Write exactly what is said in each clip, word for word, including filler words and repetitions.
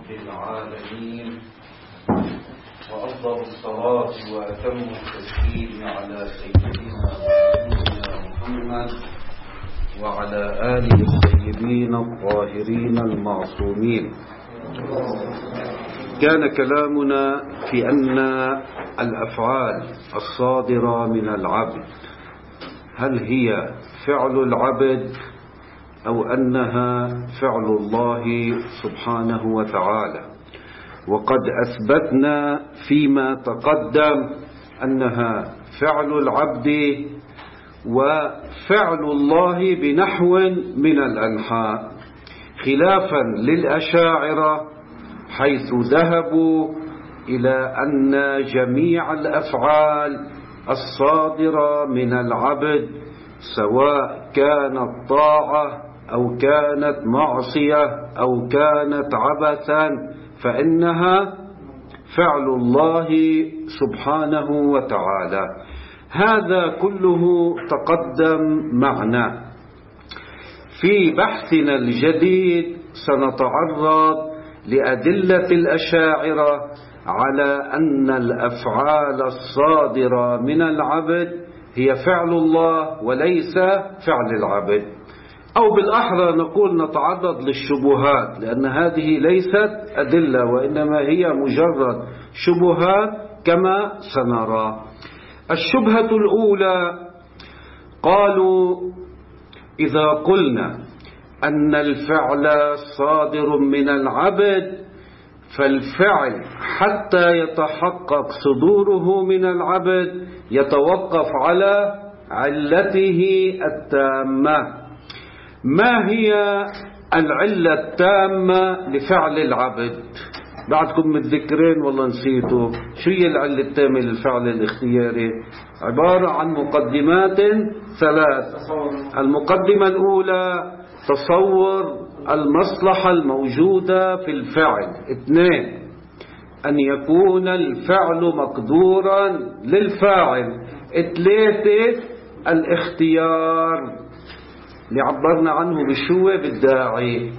للعالمين، وأفضل الصلاة وأتم التسليم على سيدنا ونبينا محمد وعلى آله الطيبين الطاهرين المعصومين. كان كلامنا في أن الأفعال الصادرة من العبد هل هي فعل العبد أو أنها فعل الله سبحانه وتعالى، وقد أثبتنا فيما تقدم أنها فعل العبد وفعل الله بنحو من الأنحاء، خلافا للأشاعرة حيث ذهبوا إلى أن جميع الأفعال الصادرة من العبد سواء كانت طاعة أو كانت معصية أو كانت عبثا فإنها فعل الله سبحانه وتعالى. هذا كله تقدم معنا. في بحثنا الجديد سنتعرض لأدلة الأشاعرة على أن الأفعال الصادرة من العبد هي فعل الله وليس فعل العبد، أو بالأحرى نقول نتعرض للشبهات، لأن هذه ليست أدلة وإنما هي مجرد شبهات كما سنرى. الشبهة الأولى قالوا إذا قلنا أن الفعل صادر من العبد فالفعل حتى يتحقق صدوره من العبد يتوقف على علته التامة. ما هي العلة التامة لفعل العبد؟ بعدكم متذكرين والله نسيتوا. شو هي العلة التامة للفعل الاختياري؟ عبارة عن مقدمات ثلاث. المقدمة الأولى تصور المصلحة الموجودة في الفعل. اثنين، أن يكون الفعل مقدورا للفاعل. ثلاثة، الاختيار اللي عبرنا عنه بشوة بالداعي.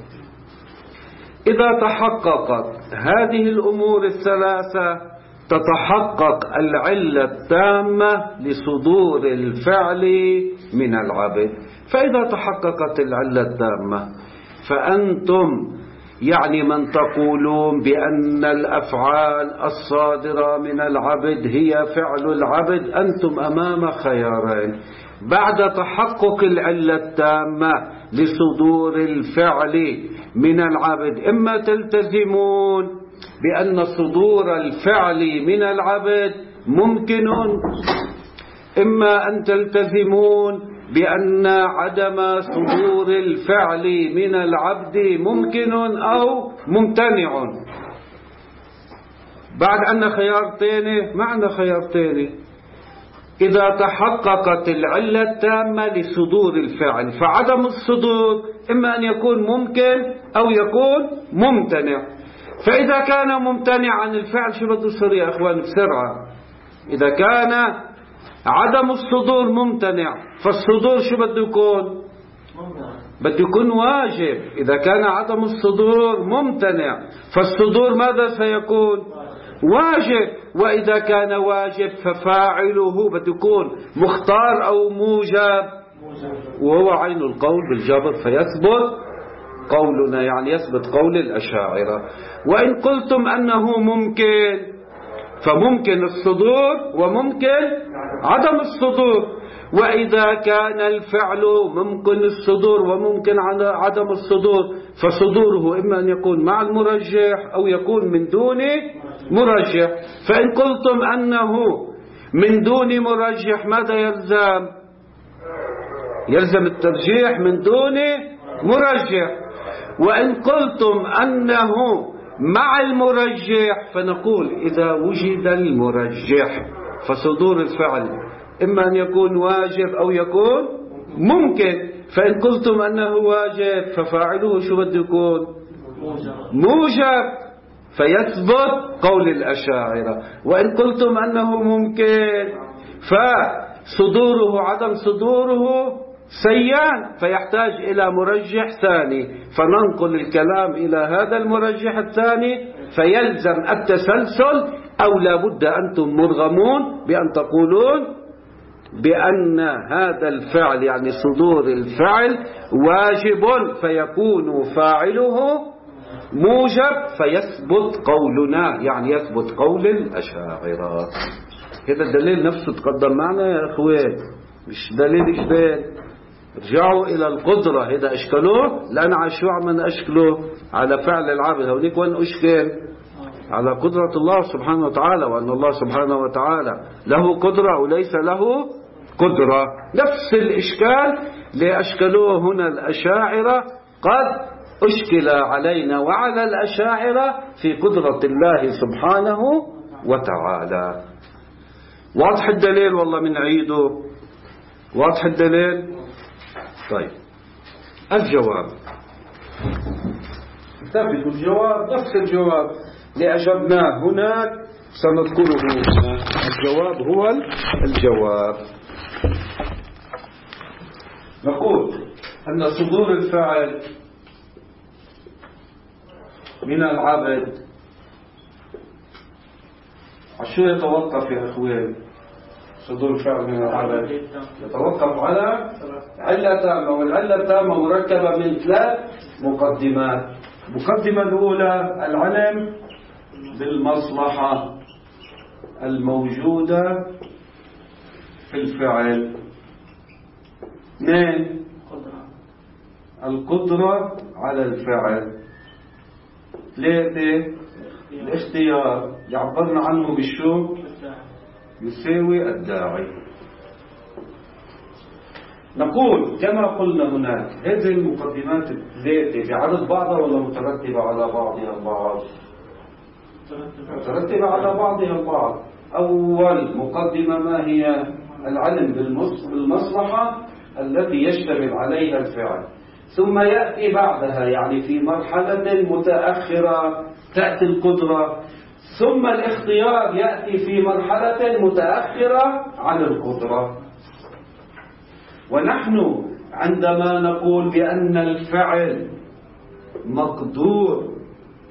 إذا تحققت هذه الأمور الثلاثة تتحقق العلة التامة لصدور الفعل من العبد. فإذا تحققت العلة التامة فأنتم يعني من تقولون بأن الأفعال الصادرة من العبد هي فعل العبد أنتم أمام خيارين. بعد تحقق العلة التامة لصدور الفعل من العبد إما تلتزمون بأن صدور الفعل من العبد ممكن، إما أن تلتزمون بأن عدم صدور الفعل من العبد ممكن أو ممتنع. بعد أن خيارتين معنى خيارتين. إذا تحققت العلة التامة لصدور الفعل فعدم الصدور إما أن يكون ممكن أو يكون ممتنع. فإذا كان ممتنعا الفعل شو بده يصير يا أخوان بسرعة؟ إذا كان عدم الصدور ممتنع فالصدور شو بده يكون؟ بده يكون واجب. إذا كان عدم الصدور ممتنع فالصدور ماذا سيكون؟ واجب. وإذا كان واجب ففاعله بده يكون مختار أو موجب، وهو عين القول بالجبر فيثبت قولنا، يعني يثبت قول الأشاعرة. وإن قلتم أنه ممكن فممكن الصدور وممكن عدم الصدور. وإذا كان الفعل ممكن الصدور وممكن عدم الصدور فصدوره إما أن يكون مع المرجح أو يكون من دون مرجح. فإن قلتم أنه من دون مرجح ماذا يلزم؟ يلزم الترجيح من دون مرجح. وإن قلتم أنه مع المرجح فنقول إذا وجد المرجح فصدور الفعل إما أن يكون واجب أو يكون ممكن. فإن قلتم أنه واجب ففاعله شو بده يكون؟ موجب فيثبت قول الأشاعرة. وإن قلتم أنه ممكن فصدوره عدم صدوره سيان، فيحتاج إلى مرجح ثاني، فننقل الكلام إلى هذا المرجح الثاني، فيلزم التسلسل، أو لا بد أنتم مرغمون بأن تقولون بأن هذا الفعل يعني صدور الفعل واجب، فيكون فاعله موجب، فيثبت قولنا، يعني يثبت قول الأشاعرة. هذا الدليل نفسه تقدم معنا يا أخوان، مش دليل إشبال. رجعوا إلى القدرة، هذا أشكلوه، لأن على شو عم أشكله؟ على فعل العبد. هونيك وين أشكل؟ على قدرة الله سبحانه وتعالى، وأن الله سبحانه وتعالى له قدرة وليس له قدرة. نفس الإشكال لأشكلوه هنا الأشاعرة قد أشكل علينا وعلى الأشاعرة في قدرة الله سبحانه وتعالى. واضح الدليل؟ والله من عيده واضح الدليل. طيب الجواب، ثبت الجواب، نفس الجواب لأجبناه هناك سنذكره هنا. الجواب هو الجواب. نقول أن صدور الفعل من العبد عشو يتوقف يا أخوان؟ صدور الفعل من العبد يتوقف على علة تامة، والعلة التامة مركبة من ثلاث مقدمات. المقدمة الأولى العلم بالمصلحة الموجودة في الفعل. اثنين القدرة على الفعل. ثلاثة الاختيار، يعبرنا عنه بالشو؟ يساوي الداعي. نقول كما قلنا هناك هذه المقدمات الثلاثة بعدد بعضها ولا مترتبة على بعضها البعض؟ مترتبة على بعضها البعض. أول مقدمة ما هي؟ العلم بالمصلحة التي يشتمل عليها الفعل، ثم يأتي بعدها يعني في مرحلة متأخرة تأتي القدرة، ثم الاختيار يأتي في مرحلة متأخرة عن القدرة. ونحن عندما نقول بأن الفعل مقدور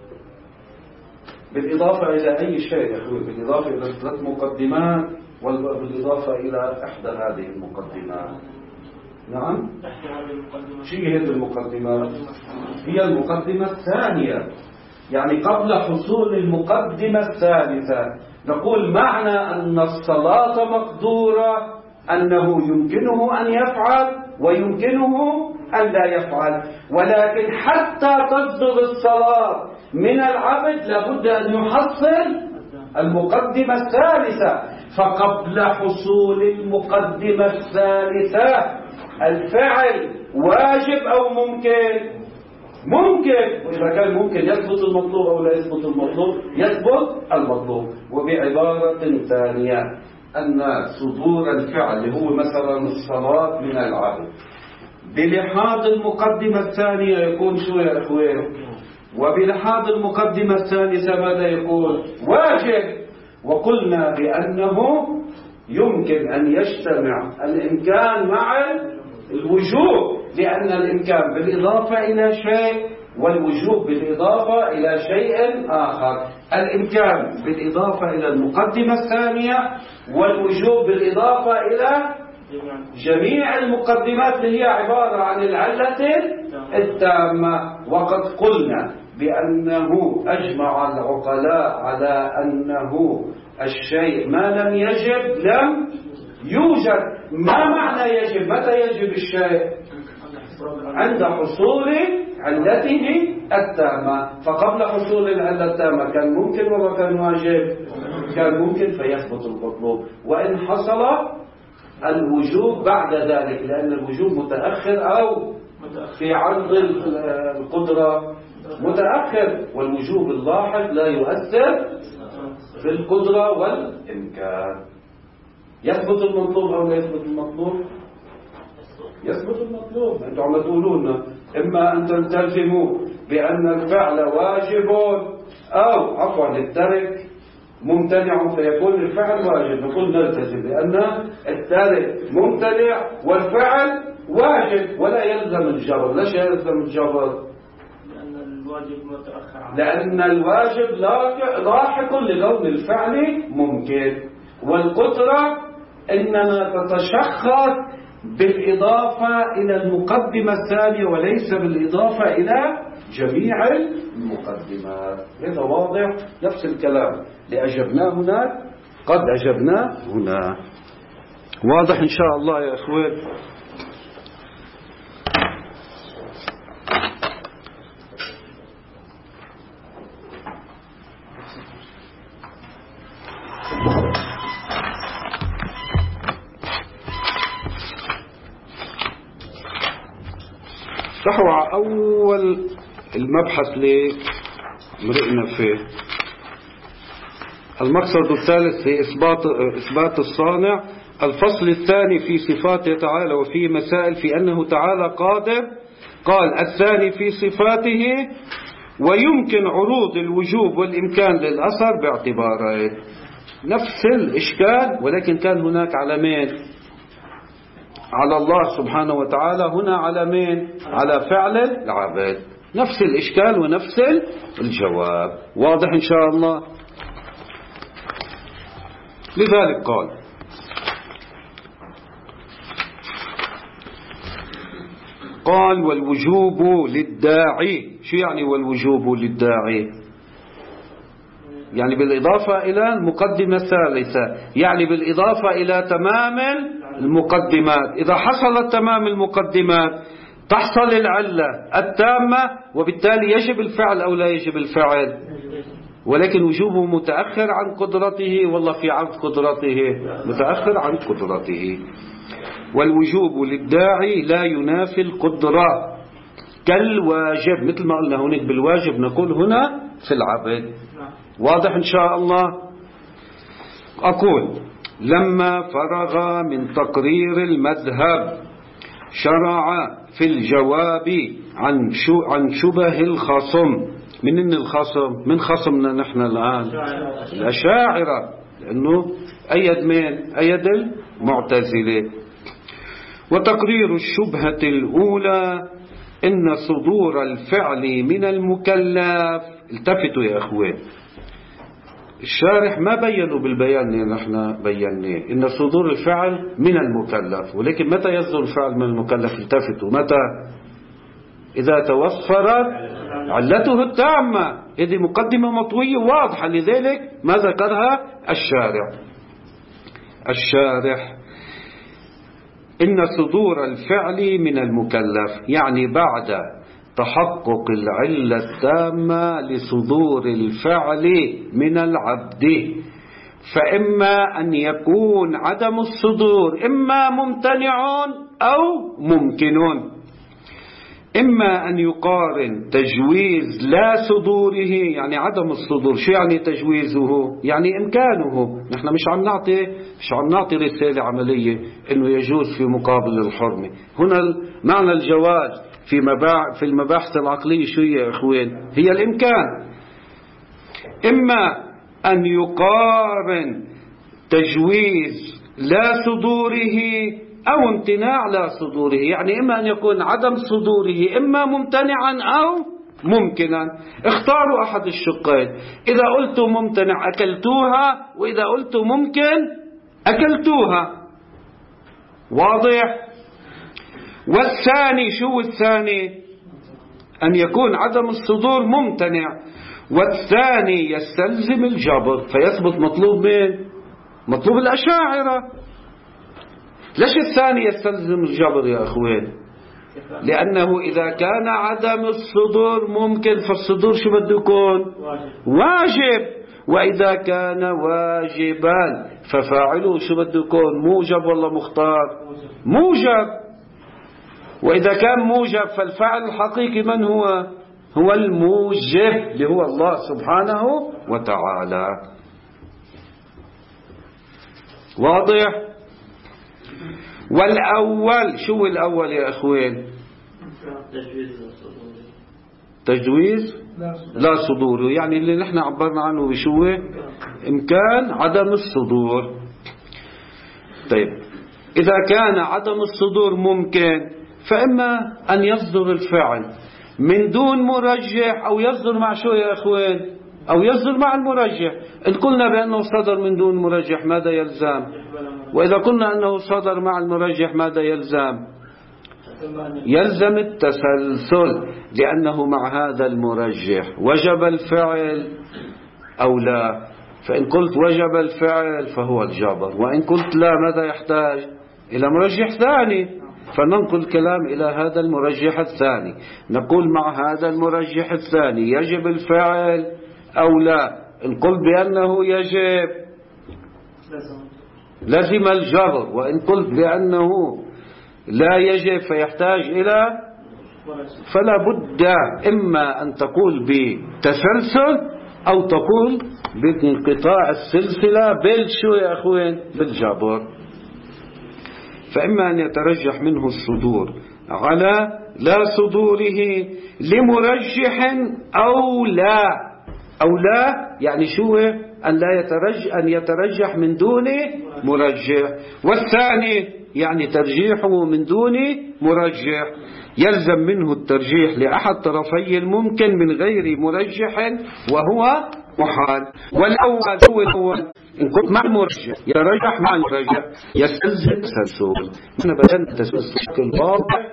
بالإضافة إلى أي شيء يا أخوي، بالإضافة إلى ثلاث مقدمات وبالإضافة إلى إحدى هذه المقدمات. نعم، شيء هذه المقدمات؟ هي المقدمة الثانية، يعني قبل حصول المقدمة الثالثة. نقول معنى أن الصلاة مقدورة أنه يمكنه أن يفعل ويمكنه أن لا يفعل، ولكن حتى تصدر الصلاة من العبد لابد أن يحصل المقدمة الثالثة. فقبل حصول المقدمة الثالثة الفعل واجب أو ممكن؟ ممكن. وإذا كان ممكن يثبت المطلوب أو لا يثبت المطلوب؟ يثبت المطلوب. وبعبارة ثانية أن صدور الفعل اللي هو مثلا الصلاة من العبد بلحاظ المقدمة الثانية يكون شو يا أخوان؟ وبلحاظ المقدمة الثالثة ماذا يكون؟ واجب. وقلنا بأنه يمكن أن يجتمع الإمكان مع الوجوب، لأن الإمكان بالإضافة إلى شيء والوجوب بالإضافة إلى شيء آخر. الإمكان بالإضافة إلى المقدمة الثانية، والوجوب بالإضافة إلى جميع المقدمات اللي هي عبارة عن العلة التامة. وقد قلنا بأنه أجمع العقلاء على أنه الشيء ما لم يجب لم يوجد. ما معنى يجب؟ متى يجب الشيء؟ عند حصول علته التامة. فقبل حصول العلة التامة كان ممكن ولا كان واجب؟ كان ممكن، فيثبت المطلوب. وإن حصل الوجوب بعد ذلك، لأن الوجوب متأخر أو في عرض القدرة متأخر، والوجوب اللاحق لا يؤثر في القدرة والإمكان. يثبت المطلوب أو لا يثبت المطلوب؟ يثبت المطلوب. أنتم عم تقولون إما أن تلتزموا بأن الفعل واجب أو عفوا الترك ممتنع فيكون الفعل واجب. نقول نلتزم بأن الترك ممتنع والفعل واجب ولا يلزم الجبر. ليش يلزم الجبر؟ لأن الواجب متأخر عنه. لأن الواجب لاحق لكون الفعل ممكن، والقدرة إنما تتشخص بالإضافة إلى المقدمة الثانية وليس بالإضافة إلى جميع المقدمات. هذا واضح؟ نفس الكلام لأجبناه هناك قد أجبناه هنا. واضح إن شاء الله يا أخوان؟ نحو أول المبحث اللي مرقنا فيه، المقصد الثالث في إثبات إثبات الصانع. الفصل الثاني في صفاته تعالى وفي مسائل في أنه تعالى قادر. قال الثاني في صفاته ويمكن عروض الوجوب والإمكان للأثر باعتبارين. نفس الإشكال ولكن كان هناك علامين على الله سبحانه وتعالى، هنا على مين؟ على فعل العبد. نفس الإشكال ونفس الجواب. واضح إن شاء الله؟ لذلك قال قال والوجوب للداعي. شو يعني والوجوب للداعي؟ يعني بالإضافة إلى المقدمة الثالثة، يعني بالإضافة إلى تمام المقدمات. إذا حصلت تمام المقدمات تحصل العلة التامة، وبالتالي يجب الفعل أو لا يجب الفعل، ولكن وجوبه متأخر عن قدرته، والله في عرض قدرته متأخر عن قدرته. والوجوب للداعي لا ينافي القدرة كالواجب، مثل ما قلنا هناك بالواجب نقول هنا في العبد. واضح إن شاء الله؟ أقول لما فرغ من تقرير المذهب شرع في الجواب عن شو عن شبه الخصم. من إن الخصم؟ من خصمنا نحن الآن الأشاعرة، لأنه أيد من أيد المعتزلة. وتقرير الشبهة الأولى إن صدور الفعل من المكلف. التفتوا يا أخوان، الشارح ما بينوا بالبيان اللي نحن بيناه إن صدور الفعل من المكلف، ولكن متى يصدر الفعل من المكلف؟ التفتوا، متى؟ إذا توفرت علته التامة. هذه مقدمة مطوية واضحة، لذلك ما ذكرها الشارع الشارح إن صدور الفعل من المكلف، يعني بعد تحقق العلة التامة لصدور الفعل من العبد، فإما أن يكون عدم الصدور إما ممتنع أو ممكن. إما أن يقارن تجويز لا صدوره، يعني عدم الصدور. شو يعني تجويزه؟ يعني إمكانه. نحن مش عم نعطي مش عم نعطي رسالة عملية إنه يجوز في مقابل الحرمة. هنا معنى الجواز في مباح في المباحث العقلية شو يا إخوان؟ هي الإمكان. إما أن يقارن تجويز لا صدوره أو امتناع لا صدوره، يعني إما أن يكون عدم صدوره إما ممتنعا أو ممكنا. اختاروا أحد الشقين. إذا قلت ممتنع أكلتوها، وإذا قلت ممكن أكلتوها. واضح؟ والثاني شو الثاني؟ أن يكون عدم الصدور ممتنع، والثاني يستلزم الجبر، فيثبت مطلوب من مطلوب الأشاعرة. ليش الثاني يستلزم الجبر يا أخوان؟ لأنه إذا كان عدم الصدور ممكن فالصدور شو بده يكون؟ واجب. وإذا كان واجبا ففاعله شو بده يكون؟ موجب ولا مختار؟ موجب. وإذا كان موجب فالفاعل الحقيقي من هو؟ هو الموجب اللي هو الله سبحانه وتعالى. واضح؟ والأول شو الأول يا أخوين؟ تجويز لا صدور، يعني اللي نحن عبرنا عنه بشو؟ إمكان عدم الصدور. طيب إذا كان عدم الصدور ممكن فإما أن يصدر الفعل من دون مرجح أو يصدر مع شو يا أخوان؟ أو يصدر مع المرجح. إن قلنا بأنه صدر من دون مرجح ماذا يلزم؟ وإذا قلنا أنه صدر مع المرجح ماذا يلزم؟ يلزم التسلسل، لأنه مع هذا المرجح وجب الفعل أو لا. فإن قلت وجب الفعل فهو الجبر، وإن قلت لا ماذا يحتاج؟ إلى مرجح ثاني، فننقل الكلام إلى هذا المرجح الثاني. نقول مع هذا المرجح الثاني يجب الفعل أو لا. إن قلت بأنه يجب لزم الجبر، وإن قلت بأنه لا يجب فيحتاج إلى، فلا بد إما أن تقول بتسلسل أو تقول بانقطاع السلسلة بالشو يا أخوين؟ بالجبر. فإما أن يترجح منه الصدور على لا صدوره لمرجح أو لا. أو لا يعني شو؟ أن لا يترجح، أن يترجح من دون مرجح. والثاني يعني ترجيحه من دون مرجح، يلزم منه الترجيح لأحد طرفي الممكن من غير مرجح وهو محال. والأول هو الأول إن كنت مع مرجح يترجح مع المرجح يستلزم التسلسل. احنا بدأنا التسلسل بشكل واضح،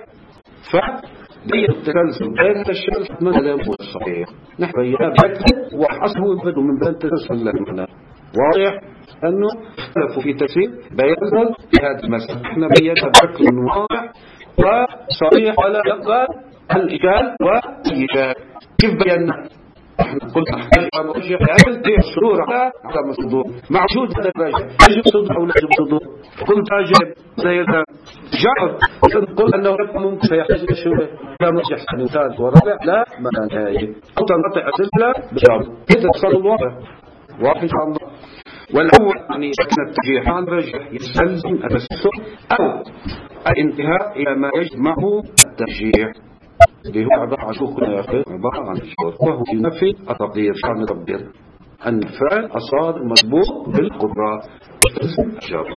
فبين التسلسل بين الشرط من لا يكون صحيح. نحن بينا بشكل وحسبه بدو من بين التسلسل لنا واضح أنه اختلفوا في تفسير بينهم في هذا المسألة. احنا بينا بشكل واضح وصريح ولا يقبل الإشكال والإيجاب. كيف بينا؟ احنا قلنا حاجة مرجح يعمل دي الصدور على عدم الصدور مع وجود هذا الراجح. يجب صدور أو لا يجب صدور؟ قلت راجح زي هذا جعل. قلت أنه ممكن سيحتاج إلى شبه لا مرجح ثاني وثالث ورابع لا ما نهاية أو تنقطع أسئلة بجعل. إذا تصل واضح واضح إن شاء الله. والأول يعني كان الترجيح عن رجح يستلزم التسلسل أو الانتهاء إلى ما يجمعه الترجيح، اللي هو عبارة عن شوخنا يا أخي، عبارة عن الشوخ، وهو ينفي التقدير. شان التقدير أن الفعل أصاد مسبوق بالقدرة وتلزم الجواب.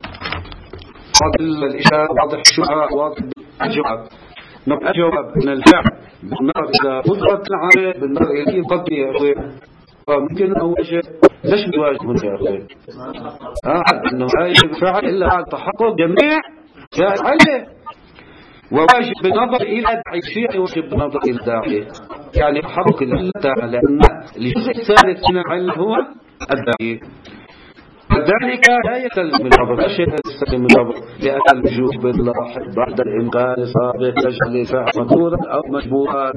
واضح الإشارة، واضح الشبهة، واضح الجواب. نبقى الجواب أن الفعل بالنظر إلى قدرة العامل بالنظر إلى قدر يا أخي ممكن أول شيء ليش بواجب هنا يا أخي؟ آه أنه لا يجب الفعل إلا بعد تحقق جميع جاء عليه، وواجب بنظر إلى داعي الشيء واجب بنظر إلى داعي يعني تحقق الإلتاء، لأن الجزء الثالث من العلم هو الداعي. وذلك لا يستلزم الأمر، لا شيء يستلزم الأمر، لأن الوجوب باللاحق بعد الإمكان السابق يجعل الفعل مذكورا أو مجبورا.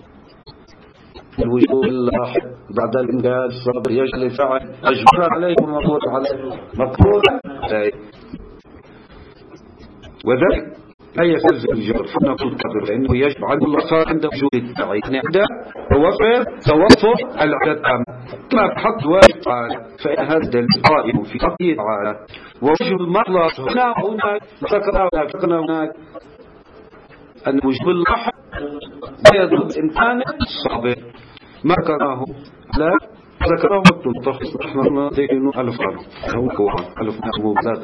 الوجوب اللاحق بعد الإمكان السابق يجعل الفعل مجبورا عليه ومقدورا عليه مقدورا عليه. وذلك لا يستلزم الجبر فنقول كبر، لأنه يجب على الله صار عند وجود الداعي، يعني عنده توفر توفر العدد كما بحق واجب تعالى، فإن هذا الدليل قائم في قضية تعالى. ووجه المطلق هنا هناك ذكرنا هناك ذكرنا هناك أن وجوب اللاحق لا يضرب الإمكان السابق ما كراه لا ذكره التلطف نحن نضيعين ألف ألف هو كوان ألف نحن ذات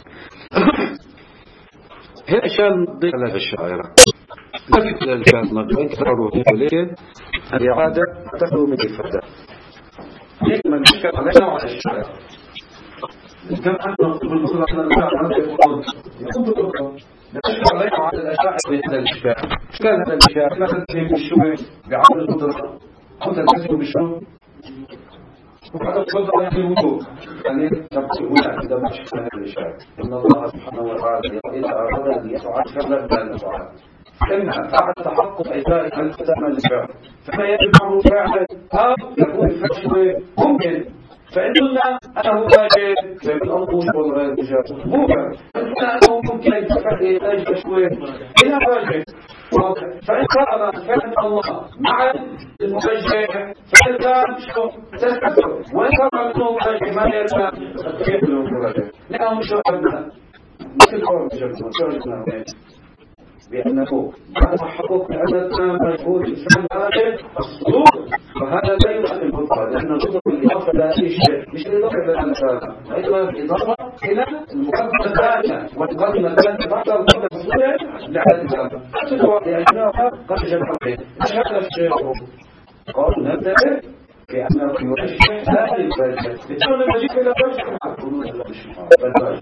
هي أشياء نضيع على الشاعرة لكن الأشياء نضيع كثيرا ولكن الإعادة تخلو من الفردة لكن من يشكل علينا وعلى الشاعرة كم أنت نطلب المصر على الشاعرة يقول بالقرآن نشكل علينا وعلى الأشاعر من هذا الإشكال إشكال هذا الإشكال لا تنتهي بالشبه بعمل القدرة أو تنتهي بالشبه وهذا الفضل يعني الوجود يعني تقول إذا ما شكل هذا الإشكال إن الله سبحانه وتعالى إذا أراد أن يفعل فعلا لا يفعل إما بعد تحقق إيذاء الختام الفعل فما يجب معه فعلا أو يكون الفعل ممكن. فإن قلنا أنه واجب فإن الأمر وجب غير واجب ممكن. فإن قلنا أنه ممكن أن يتفعل إيجاب شوي إلى واجب. فإن قرأنا فعل الله مع المرجح فإن كان شو تستفر وإن قرأنا أنه واجب ما يلزم التكيف له المرجح لأنه شو أبنى مثل قول جبنا شو جبنا بأنه بعد تحقق العلة التامة يكون الإنسان آخر الصدور، فهذا لا يؤثر البطء، لأن البطء بالإضافة إلى أي شيء مش بالإضافة إلى الأنسان، وإنما بالإضافة إلى المقدمة الثانية، والمقدمة الثانية بعد المقدمة الأولى لعلة التامة. لأنها قد جمعت مش هذا الشيء قالوا نبدأ بأنه يرجح هذه الفائدة لتكون المجيء إلى رجح الفائدة.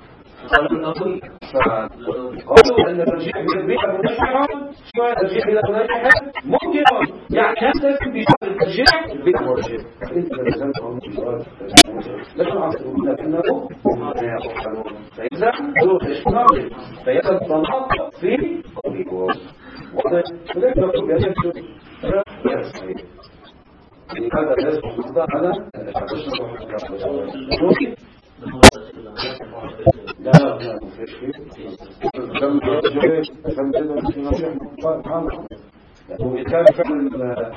قالوا أن الرجيح بالبيئة مرجحة شوية الرجيح إلى مرجحة ممكن يعني هذا بشكل الرجيح بالبيئة مرجحة. فإنت لازم تقوم بشوية لكن عم تقول لكنه فإذا هو إشماع فيبقى الطلاق في قبيل واضح فليك نقول بأنه يعني هذا لازم نحضر على لا لا مفيش فيه كم جاي كم جاي في نصيحة محمد هو كان فعلا لا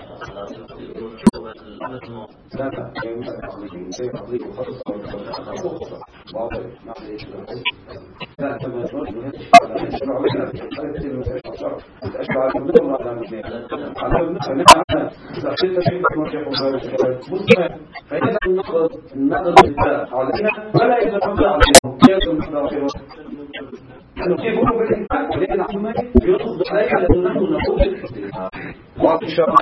لا يمكن عقلي زي عقلي وخصص واضح ما عليش لا كما تقول هذا الشيء علينا الاشبع الدور على المثال على المثال تخيل شيء مرجح مسلم فإذا النظر النظر علينا ولا يتفضل عليهم كيف نحضر أنه كيف هو بالإنسان ولكن عمي يرفض عليك على أنه نقول بالاستثناء واضح شرع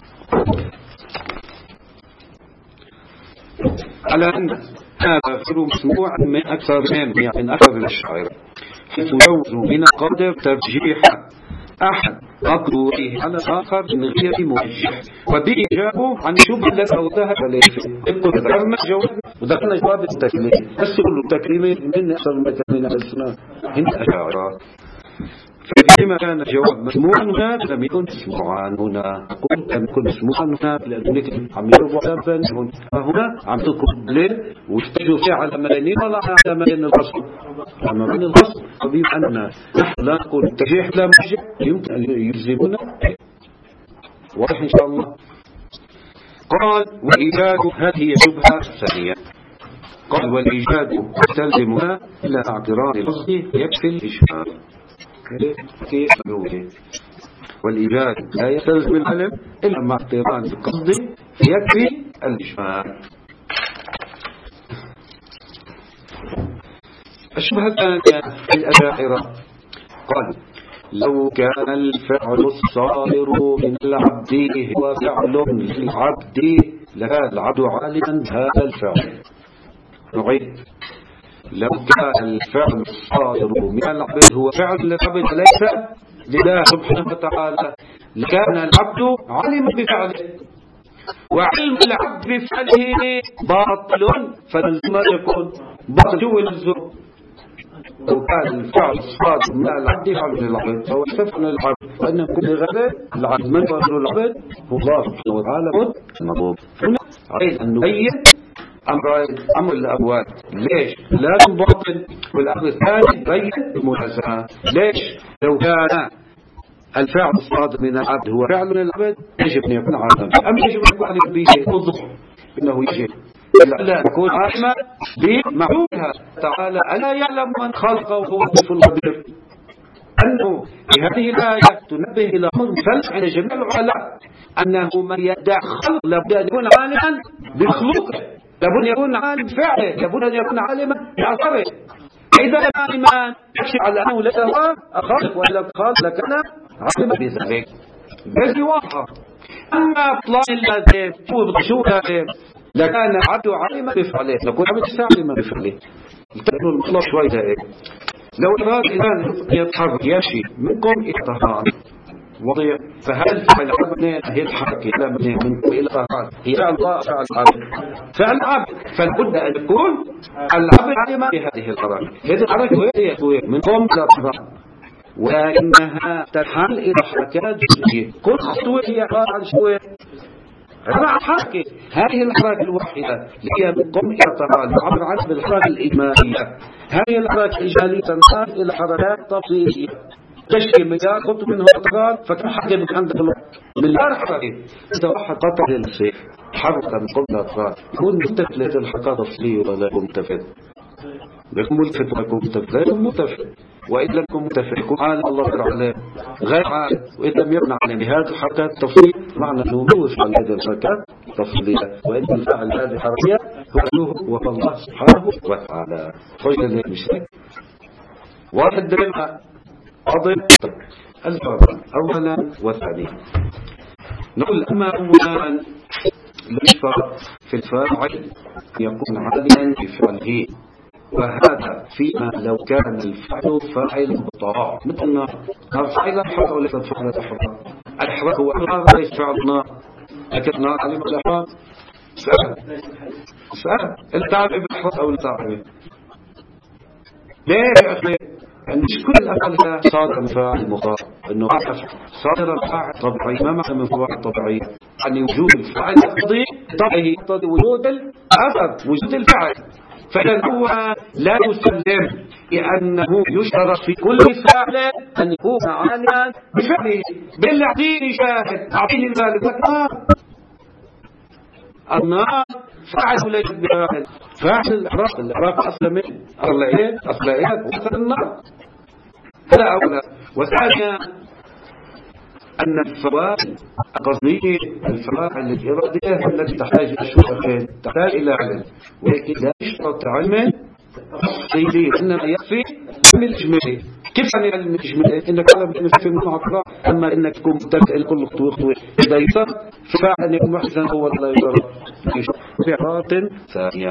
على أن هذا فعل مسموع من أكثر من يعني من أكثر الأشاعرة حيث يوز من القدر ترجيح أحد أقدره على الآخر من غير موجه وبإجابه عن شبه التي أوضاها عليه يقول ذكرنا جواب وذكرنا جواب التكليم بس كل التكليم من أكثر المتكلمين على الإسلام هند أشاعرة فلما كان الجواب مسموعا هنا لم يكن مسموعا هنا قلت لم يكن مسموعا هنا لأنك عم يربوا أبا هنا عم تكون ليه واحتاجوا فيه على ملايين ولا على ملايين الغصب على ملايين الغصب وبما أننا نحن لا نقول الترجيح لا مرجح يمكن أن يلزمنا واضح إن شاء الله. قال وإيجاد هذه شبهة ثانية قال والإيجاد تلزمها إلى اعتراض القصد يكفي الإشهار كيف نقول والإيجاد لا يستلزم العلم إلا مع اقتران القصد يكفي الإشهار. الشبهة الثانية في الأشاعرة قال لو كان الفعل الصادر من العبد هو فعل للعبد لكان العبد عالما هذا الفعل. نعيد لو كان الفعل الصادر من العبد هو فعل للعبد ليس لله سبحانه وتعالى لكان العبد عالما بفعله وعلم العبد بفعله باطل فلازم يكون باطل يلزم. لو كان الفعل الصادر من العبد فعل للعبد فهو فعل للعبد وأن كل غير العبد من فعل العبد هو الله سبحانه وتعالى المطلوب. هنا علينا أن نبين أمر أمر الأبواب ليش لازم باطل والأمر الثاني بين الملازمة. ليش لو كان الفعل الصادر من العبد هو فعل من العبد يجب أن يكون عالما أم يجب أن يكون عالما به وضح إنه يجب لا يكون عالما بمعلومها تعالى ألا يعلم من خلقه وهو اللطيف الخبير. أنه في هذه الآية تنبه إلى أمر فلس عند جميع العلماء أنه من يدعي خلق لابد أن يكون عالما بخلقه لابد أن يكون عالم بفعله لابد أن يكون عالما بعصره. إذا لم عالما يكشف على أنه ليس هو أخلق وإلا خلق لكان عالما بذلك بس واضحة. أما أطلال الذي شو هذا لكان عبد عالما بفعله نقول عبد عالما بفعله تكون المطلب شوي ذلك. لو أراد الآن يتحرك يمشي منكم إطهار وضيع فهل فعل عبد هي الحركة لا من منكم إلى إطهار هي فعل الله فعل عبد فعل عبد فلابد أن يكون العبد عالما بهذه الحركة. هذه الحركة هي منكم إلى إطهار ولكنها تنحل إلى حركات جزئية كل خطوة هي عبارة عن شوية عبارة حركة. هذه الحركة الواحدة هي منكم إلى إطهار عبر عن بالحركة الإجمالية. هذه الحركة الإجمالية تنحل إلى حركات تفصيلية تشكي مليار خط منه أطغال فكم حاجة من عندك مليار حركة. إذا واحد قطع للسيف حركة من قبل أطغال يكون ملتفت للحركات التفصيلية ولا يكون ملتفت يكون ملتفت ولا يكون ملتفت لا يكون ملتفت وإن لم يكن متفق عالم الله عليه غير عالم وإن لم يبنى عليه بهذه الحركات التفصيل معنى أنه يفعل هذه الحركات التفصيلية، وإن الفاعل هذه الحركات هو هو الله سبحانه وتعالى. خرج ذلك المشرك واحد درجة أضف الفرق أولا وثانيا. نقول أما أولا للفرق في الفاعل يكون عاليا بفعله، وهذا فيما لو كان الفعل فاعل مطاع مثل النار. نار فاعل الحرق وليس فاعل الحرق. الحرق هو النار ليس فاعل النار، لكن النار علم الأحرار سهل سهل. التعب بالحرق أو التعب ليه يا أخي؟ يعني مش كل الأفعال صادر من فاعل مطاع، إنه صادر الفاعل طبيعي. ما معنى من فاعل طبيعي؟ يعني وجود الفاعل يقتضي طبيعي يقتضي وجود الأثر وجود الفاعل. فإذا هو لا يسلم لأنه يشترط في كل فاعل أن يكون عاليا بفعله. بالله أعطيني شاهد، أعطيني ذلك النار. النار فاعل ليس بفاعل، فاعل الإحراق. الإحراق أصل من أصل إيه؟ أصل إيه؟ أصل النار. هذا أولا. وثانيا أن الفواعل القصدية الفواعل الإرادية التي تحتاج إلى شروط، تحتاج إلى علم، ولكن لا يشترط علم تفصيلي، إنما يكفي علم الإجمالي. كيف يعني علم الإجمالي؟ إنك تعلم في المعقرة، أما إنك تكون مبتدئ كل خطوة خطوة إذا يشترط فاعل أن يكون محسنا أول لا يشترط في عبارة ثانية.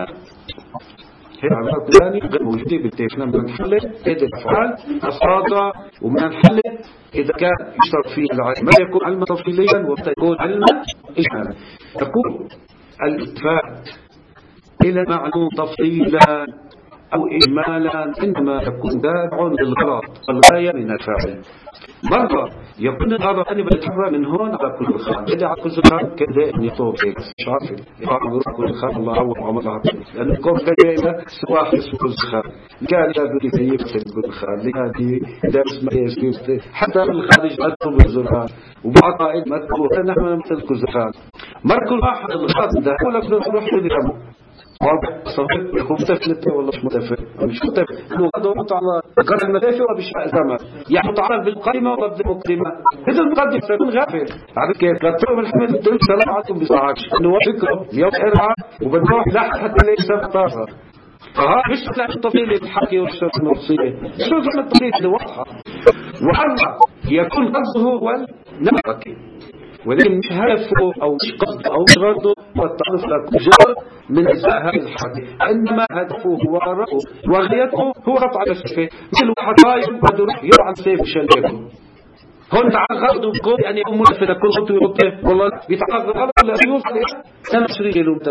هي عبارة ثانية غير موجودة بالتفنى من الحل هذه الأفعال الصادرة، ومن الحل إذا كان يشترط فيه العلم ما يكون علما تفصيليا ويكون علما إجمالا. يكون الاتفاق إلى معلوم تفصيلا أو إجمالا إنما يكون دافع للغرض والغاية من الفاعل. مرة يكون الغرض أنا بتحرى من هون على كل خان، إذا على كل خان كذا إني طوب هيك مش عارف يقام كل خان الله هو عملها، لأن الكون كذا سواح اسمه كل خان كان يقول لي كيف كل خان لهذه درس ما يسوي حتى الخارج أدخل بالزرقان وبعض قائد ما تقول نحن مثل كل خان. مر كل واحد الغرض ده ولا نروح نذكره واضح صحيح يكون متفق ولا مش متفق؟ مش متفق. انه هذا وقت على قرن المدافع وبشاء الزمان، يعني متعرف بالقائمه ولا بالمقدمه. اذا المقدم سيكون غافل. عارف كيف؟ لا تقوم الحمد الدين سلام عليكم بصحاش انه فكره يوم ارعى وبنروح لحد حتى ليس طاقه. فها مش تلاقي التفصيل الحكي والشرط المفصلي، شو زعما التفصيل اللي واضحه. وأما يكون قصده هو النفقه، ولكن مش هدفه أو مش قصده أو مش غرضه هو التعرف للجزء من أجزاء هذه الحركة، إنما هدفه هو غرضه وغايته هو قطع السيف. مثل واحد قايم بده يرعى السيف شلبه هون تعال غرضه بقول يعني أم ملفة كل خطوة يغطيه والله بيتعرض غرض لا يوصل سنة عشرين كيلومتر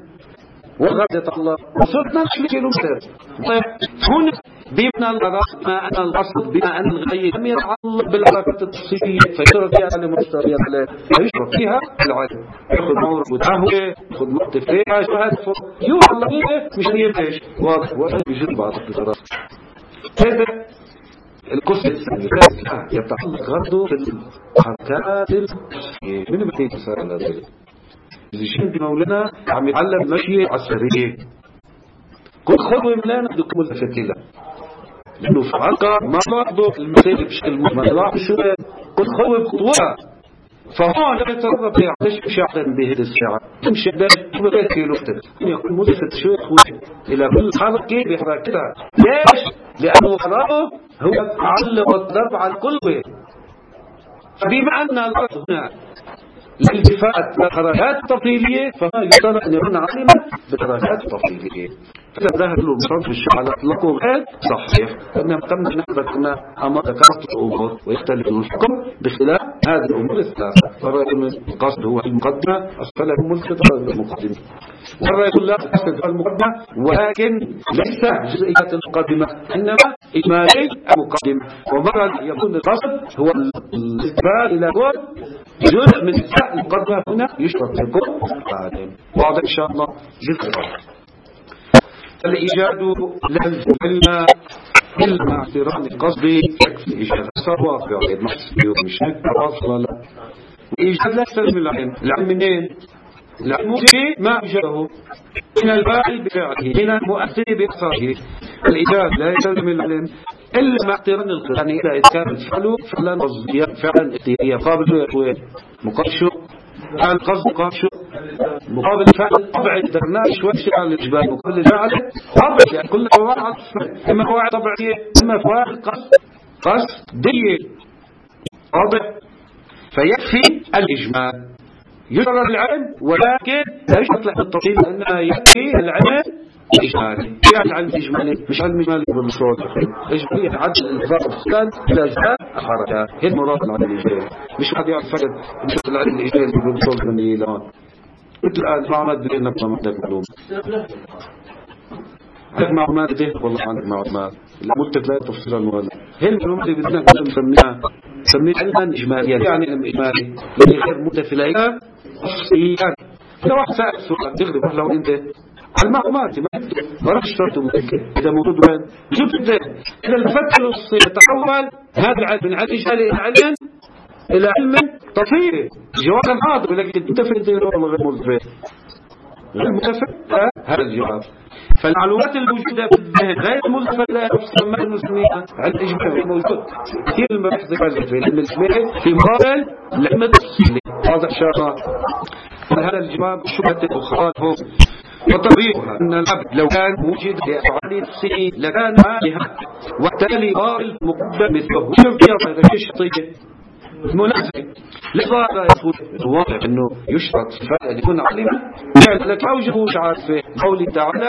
وغرضة الله وصلنا عشرين كيلومتر. طيب هون بما الغرض ما أنا القصد بما أن الغاية لم يتعلق بالحركات التفصيلية فيشرب فيها المستويات عليه فيشرب فيها العلم يأخذ معه وتعهوه يأخذ وقت فيها شهادة يوحى الله مش يبهش واضح واضح بيجد بعض القصرات. هذا القصة الثانية يتعلق غرضه بالحركات التفصيلية. من بتيجي تسأل على ذلك إذا شنت مولانا عم يتعلم مشي على السريع كل خطوة ملانا بدكم الفتيلة لأنه في عقا ما لاحظوا المسائل بشكل مجمع لاحظوا شو كل خطوة بخطوة. فهون لما يتصرف فيها ليش مش يعلم بهذه الساعة تمشي بهذه كيلومتر يكون مدة شوي خوي إلى كل حركة بحركتها. ليش؟ لأنه غرضه هو تعلق الضرب على كل وين. فبما أن الغرض هنا الالتفات بالحركات التفصيلية فما يشترط أن يكون عالما بالحركات التفصيلية. فإذا ذهب له مصرف الشيء على إطلاقه غير صحيح لأننا تم نحن كنا أمر ذكرت الأمور ويختلف الحكم بخلاف هذه الأمور الثلاثة. فالرأي القصد هو المقدمة أسفل الملتقى المقدمة والرأي لا أسفل المقدمة ولكن ليس جزئيات المقدمة إنما إجمالي المقدمة. ومرة يكون القصد هو الاستقبال إلى كل جزء من المقدمة هنا يشرط لكم القادم. واضح إن شاء الله جزء الرأي. الإيجاد لازم إلا إلا مع اعتراض قصدي يكفي إيجاد صار واقع غير محسوب مش هيك واصلة لا. الإيجاد لا يستلزم العلم. العلم منين؟ العلم شيء ما إيجاده من الفاعل بفعله من المؤثر بإحصائه. الإيجاد لا يستلزم العلم إلا مع اقتران القرآن إذا إذا كان الفعل فعلا قصديا فعلا اختياريا قابل مقابل فعل قصد مقابل مقابل فعل طبعي درناه شوي على الإجبار مقابل فعل طبعي يعني كل فواعل إما فواعل طبيعية إما فواعل قصد قصدية واضح. فيكفي الإجمال يشرع العلم ولكن لا يشرط له التفصيل لأنها يكفي العلم الإجمالي. يعني العلم الإجمالي مش علم إجمالي بالصوت إجمالي عدل الإنفاق السكان إلى أجزاء الحركة. هي المراد من العلم الإجمالي مش واحد يعرف فقط مش العلم الإجمالي بالصوت من الآن. مثل الآن معلومات بدين نبقى ما عندك معلومة عندك معلومات بدين والله عندك معلومات لا ملتك لا تفصيلا ولا هي المعلومات اللي بدنا نسميها نسميها علما إجماليا. يعني علم إجمالي اللي غير متفلئة تفصيلا. لو واحد سأل سؤال تغرب لو أنت على المعلومات ما راح اشترطوا ممكن إذا موجود وين موجود في الذهن. إذا الفتح الوصي يتحول هذا العلم من علم إجمالي إلى علم إلى علم تفصيلي. جواب حاضر ولكن متفق ولا غير متفق غير متفق هذا الجواب. فالمعلومات الموجودة في الذهن غير متفق لا تفصل ما نسميها علم إجمالي موجود كثير من بحث في علم الإجمالي في مقابل العلم التفصيلي. واضح شرط. هذا الجواب شبهة أخرى هم وطبيعها أن العبد لو كان موجد لأفعال السنين لكان عالها وبالتالي قال مقدم مثله شوف يا هذا شيء شطية مناسب. لذا يقول الواقع أنه يشرط الفعل أن يكون عالما يعني لك أوجه مش عارفه قوله تعالى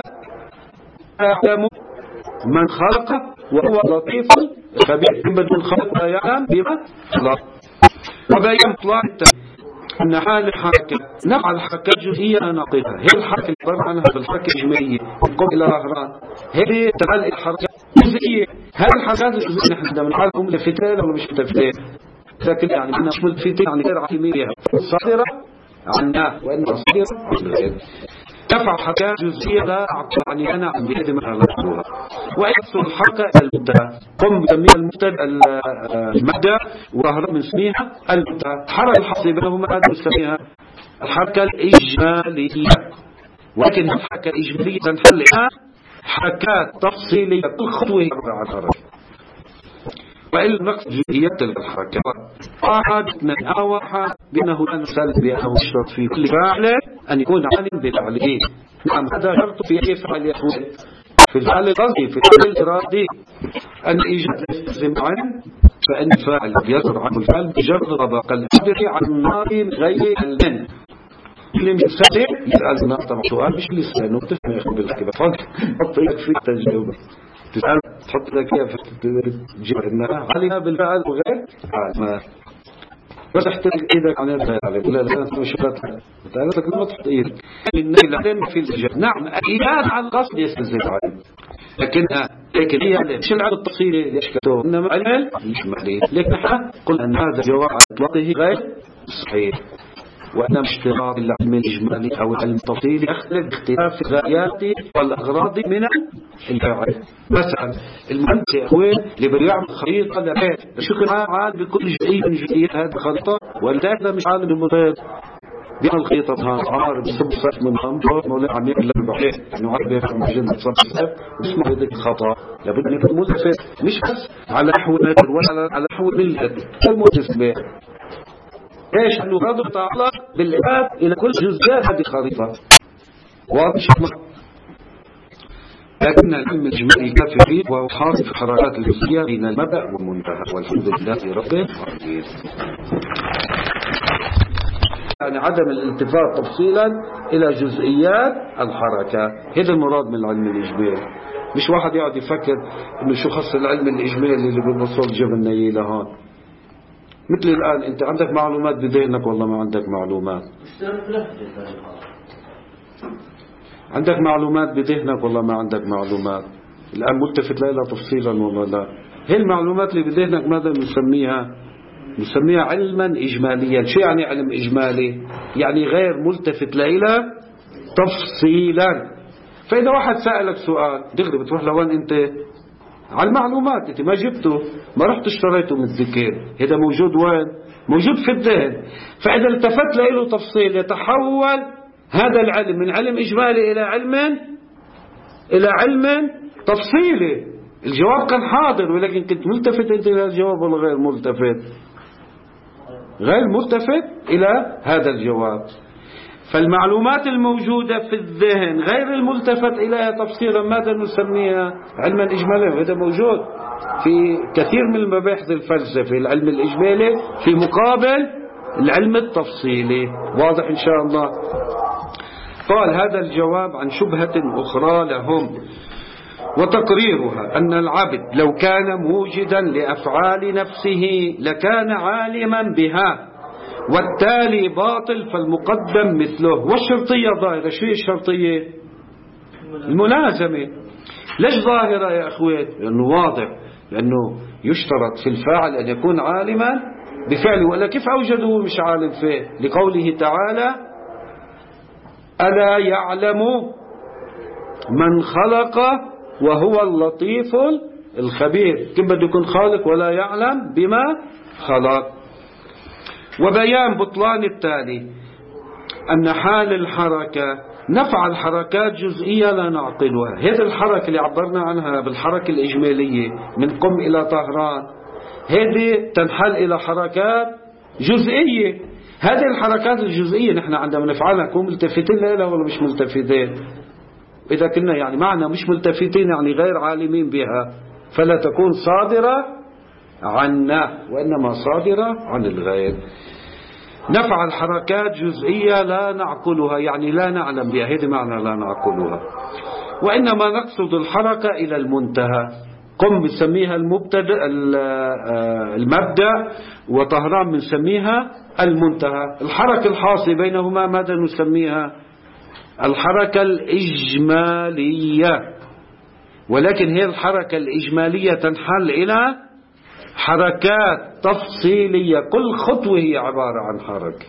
أعلم من خلق وهو لطيف خبير. بدون خلق لا يعلم بما خلق. وبين طلع أن حال الحركة نفع الحركة جزئية ناقلها هي الحركة اللي عنها في الحركة الإجمالية قم إلى الأغراض هي تعال الحركة جزئية. هذه الحركات الجزئية نحن بدنا نعرفهم لفتين ولا مش فتين لكن يعني بدنا نشمل فتين يعني غير عقيمية صادرة عنا وإنها صادرة تفع حركة جزئية لا أعطى يعني أنا عم بيقدم على الأولى ويحصل الحركة المبتدأ قم بسميها المبتدأ المبدأ وهرب من اسمها المبتدأ. حركة الحصل بينهما هذا نسميها الحركة الإجمالية. ولكن الحركة الإجمالية تنحلها حركات تفصيلية كل خطوة على الحركة وإلا نقص جزئيات الحركة. واحد اثنين أو واحد بأنه لا نسأل بأنه يشترط في كل فعل أن يكون عالم بالفعله. نعم هذا شرط في أي فعل يكون في الفعل القصدي في الفعل الإرادي أن إيجاد يستلزم عنه فإن الفاعل يصدر عنه الفعل بجرد طبق القدر عن نار غير المن. اللي مستطيع يسألنا طبعا سؤال مش لسانه تفهم يا أخي بالكبه فضل حط إيدك في التجربة تسأل تحط لك كيف تجربنا عليها بالفعل وغير ما بس تحط إيدك عن الفعل لا لا مش شرط تعرفك لما تحط إيدك النيل علم في الجهة. نعم الإيجاد عن قصد يستلزم علم لكن لكن هي مش العدد التفصيلي ليش كتوه إنما علم مش معنى لكن نحن قلنا أن هذا جواب على إطلاقه غير صحيح وأنا اشتراط العلم الإجمالي أو العلم التفصيلي يختلف باختلاف الغايات والأغراض من الفاعل. مثلا المهندس يا أخوين اللي بده يعمل خريطة لبيت شكل عالم بكل جزئية من جزئيات هذه الخريطة والثالثة مش عالم المطير بيعمل خريطة عارف صب صف من خمسة مولاي عم يعمل البحيث إنه عارف يفهم جنة صب صف واسمه هذيك خطأ لابد أن يكون ملتفت مش بس على نحو متر ولا على نحو ملة الملتفت به ايش انه قادر تعلق بالإعادة الى كل جزئيات هذه الخريطة واضح. لكن العلم الإجمالي كافي فيه وهو حاصل في الحركات الجزئية بين المبدأ والمنتهى والحمد لله رب العالمين. يعني عدم الالتفات تفصيلا الى جزئيات الحركة هذا المراد من العلم الإجمالي. مش واحد يقعد يفكر انه شو خص العلم الإجمالي اللي بالبصور جبل نيلة هون. مثل الآن أنت عندك معلومات بذهنك والله ما عندك معلومات عندك معلومات بذهنك والله ما عندك معلومات. الآن ملتفت لا إلى تفصيلا والله لا. هي المعلومات اللي بذهنك ماذا نسميها نسميها علما إجماليا. شو يعني علم إجمالي؟ يعني غير ملتفت لا إلى تفصيلا. فإذا واحد سألك سؤال دغري بتروح لوين أنت على المعلومات انت ما جبته ما رحت اشتريته من الذكر هذا موجود وين موجود في الذهن. فإذا التفت له تفصيل يتحول هذا العلم من علم إجمالي إلى علم إلى علم تفصيلي. الجواب كان حاضر، ولكن كنت ملتفت أنت إلى الجواب ولا غير ملتفت؟ غير ملتفت إلى هذا الجواب. فالمعلومات الموجودة في الذهن غير الملتفت إليها تفسيرا ماذا نسميها؟ علما إجماليا. هذا موجود في كثير من المباحث الفلسفة، العلم الإجمالي في مقابل العلم التفصيلي. واضح إن شاء الله. قال هذا الجواب عن شبهة أخرى لهم، وتقريرها أن العبد لو كان موجدا لأفعال نفسه لكان عالما بها، والتالي باطل فالمقدم مثله. والشرطية ظاهرة. شو هي الشرطية؟ الملازمة. ليش ظاهرة يا أخوات؟ لأنه واضح، لأنه يشترط في الفاعل أن يكون عالما بفعله، ولا كيف أوجده مش عالم فيه؟ لقوله تعالى ألا يعلم من خلق وهو اللطيف الخبير. كيف بده يكون خالق ولا يعلم بما خلق؟ وبيان بطلان التالي أن حال الحركة نفعل حركات جزئية لا نعقلها. هذه الحركة اللي عبرنا عنها بالحركة الإجمالية من قم إلى طهران، هذه تنحل إلى حركات جزئية. هذه الحركات الجزئية نحن عندما نفعلها نكون ملتفتين لها ولا مش ملتفتين؟ إذا كنا يعني معنا مش ملتفتين يعني غير عالمين بها، فلا تكون صادرة عنا وإنما صادرة عن الغير. نفعل حركات جزئية لا نعقلها، يعني لا نعلم بها، هذه معنى لا نعقلها. وإنما نقصد الحركة إلى المنتهى. قم بنسميها المبتدأ المبدأ، وطهران بنسميها المنتهى. الحركة الحاصلة بينهما ماذا نسميها؟ الحركة الإجمالية. ولكن هي الحركة الإجمالية تنحل إلى حركات تفصيلية، كل خطوة هي عبارة عن حركة،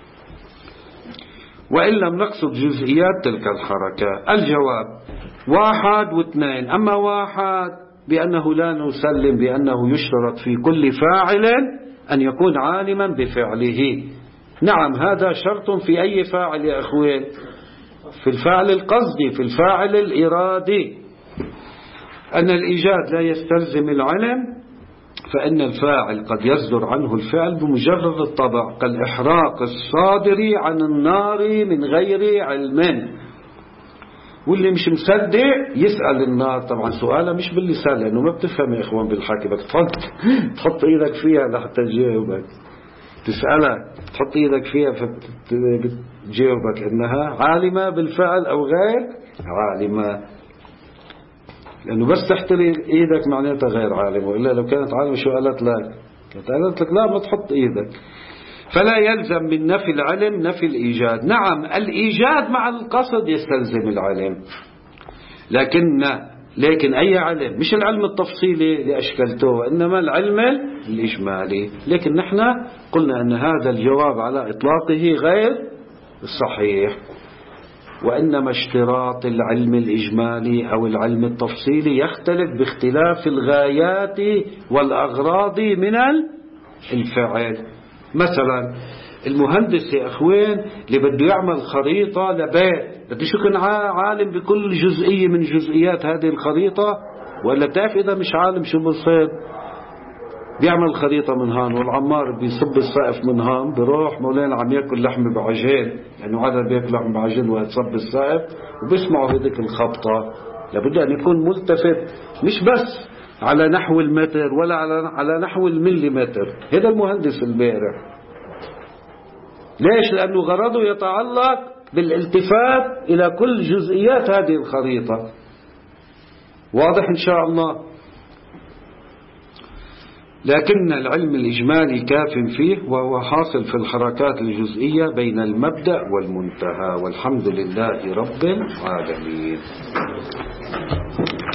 وإن لم نقصد جزئيات تلك الحركة. الجواب واحد واثنين. أما واحد بأنه لا نسلم بأنه يشترط في كل فاعل أن يكون عالما بفعله. نعم هذا شرط في أي فاعل يا أخوين؟ في الفاعل القصدي، في الفاعل الإرادي. أن الإيجاد لا يستلزم العلم، فإن الفاعل قد يصدر عنه الفعل بمجرد الطبع، كالإحراق الصادر عن النار من غير علم. واللي مش مصدق يسأل النار. طبعا سؤالها مش باللسان لأنه ما بتفهم يا إخوان بالحكي، بدك تحط تحط إيدك فيها لحتى تجاوبك. تسألها تحط إيدك فيها فتجاوبك إنها عالمة بالفعل أو غير عالمة، لأنه بس تحتري إيدك معناتها غير عالم. وإلا لو كانت عالمة شو قالت لك؟ كانت قالت لك لا ما تحط إيدك. فلا يلزم من نفي العلم نفي الإيجاد. نعم الإيجاد مع القصد يستلزم العلم، لكن لكن أي علم؟ مش العلم التفصيلي اللي أشكلته، إنما العلم الإجمالي. لكن نحن قلنا أن هذا الجواب على إطلاقه غير صحيح، وإنما اشتراط العلم الإجمالي أو العلم التفصيلي يختلف باختلاف الغايات والأغراض من الفعل. مثلا المهندس يا أخوين اللي بده يعمل خريطة لبيت بده يكون عالم بكل جزئية من جزئيات هذه الخريطة، ولا بتعرف إذا مش عالم شو بصير؟ بيعمل خريطة من هان والعمار بيصب السقف من هان، بروح مولانا عم ياكل لحم بعجين، لأنه عادة بياكل لحم بعجين ويتصب السقف وبيسمعوا هذيك الخبطة. لابد أن يكون ملتفت مش بس على نحو المتر ولا على على نحو المليمتر. هذا المهندس البارع. ليش؟ لأنه غرضه يتعلق بالالتفات إلى كل جزئيات هذه الخريطة. واضح إن شاء الله. لكن العلم الإجمالي كاف فيه، وهو حاصل في الحركات الجزئية بين المبدأ والمنتهى. والحمد لله رب العالمين.